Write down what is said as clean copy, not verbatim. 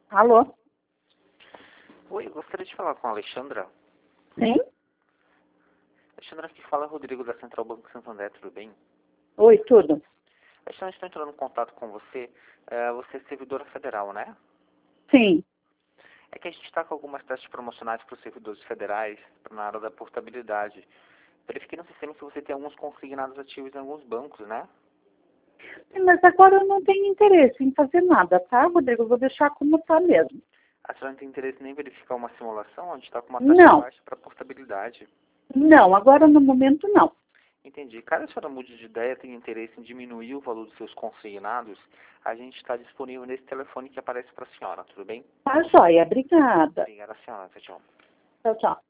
Alô? Oi, eu gostaria de falar com a Alexandra. Sim? Alexandra, aqui fala Rodrigo da Central Banco Santander, tudo bem? Oi, tudo? Alexandra, estou entrando em contato com você. Você é servidora federal, né? Sim. É que a gente está com algumas taxas promocionais para os servidores federais na área da portabilidade. Verifiquei no sistema que você tem alguns consignados ativos em alguns bancos, né? Mas agora eu não tenho interesse em fazer nada, tá, Rodrigo? Eu vou deixar como tá mesmo. A senhora não tem interesse nem em verificar uma simulação onde está com uma taxa Não, baixa para portabilidade. não, agora no momento não. Entendi. Caso a senhora mude de ideia, tenha interesse em diminuir o valor dos seus consignados, a gente está disponível nesse telefone que aparece para a senhora, tudo bem? Tá joia, obrigada. Obrigada, senhora. Tchau, tchau. Tchau, tchau.